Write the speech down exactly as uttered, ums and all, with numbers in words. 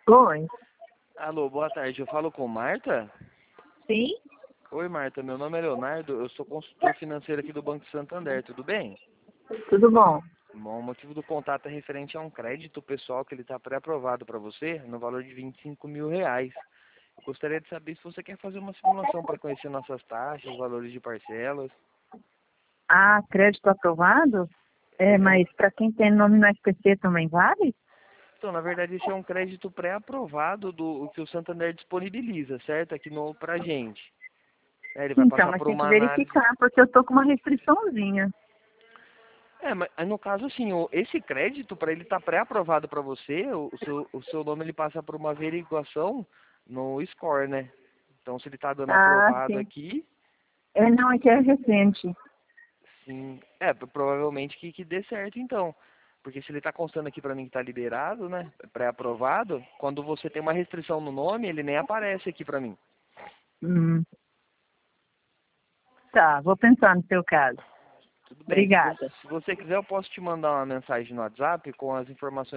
Oi. Alô, boa tarde. Eu falo com Marta? Sim? Oi, Marta. Meu nome é Leonardo. Eu sou consultor financeiro aqui do Banco Santander. Tudo bem? Tudo bom? Bom, o motivo do contato é referente a um crédito pessoal que ele está pré-aprovado para você no valor de vinte e cinco mil reais. Eu gostaria de saber se você quer fazer uma simulação para conhecer nossas taxas, valores de parcelas. Ah, crédito aprovado? É, É um- mas para quem tem nome no S P C também vale? Então, na verdade, esse é um crédito pré-aprovado do o que o Santander disponibiliza, certo? Aqui no pra gente. É, ele vai Então, passar mas por tem que uma análise. verificar, porque eu tô com uma restriçãozinha. É, mas no caso, assim, o- esse crédito, para ele estar pré-aprovado para você, o, o seu, o seu nome ele passa por uma averiguação no score, né? Então, se ele está dando Ah, aprovado sim. aqui, É, não, é que é recente. sim, é, pro- provavelmente que, que dê certo, então. Porque se ele está constando aqui para mim que está liberado, né, pré-aprovado, quando você tem uma restrição no nome, ele nem aparece aqui para mim. Hum, tá, vou pensar no seu caso. Tudo bem, se você, Obrigada. se você quiser, eu posso te mandar uma mensagem no WhatsApp com as informações